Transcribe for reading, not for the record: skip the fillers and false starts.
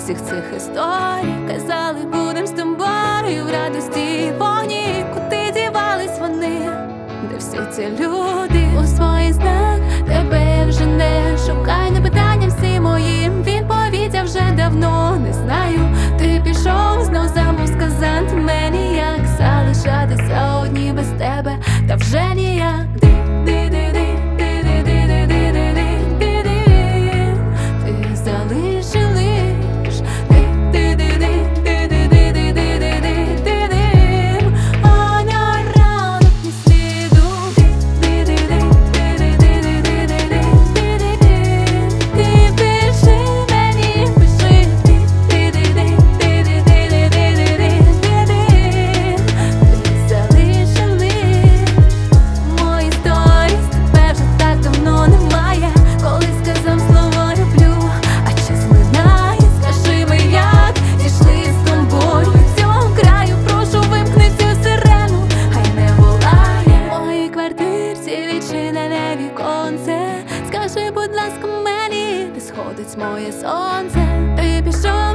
всіх цих історій. Казали, будем з тобою в радості і вогні. Куди дівались вони, де всі ці люди? У своїх снах тебе вже не шукай, не питання всі моїм відповідь я вже давно не знаю. Ти пішов, знов забув сказати мені, як залишатися одні без тебе, та вже ніяк. Скажи, будь ласка, мені, де сходить моє сонце. Ти пішов,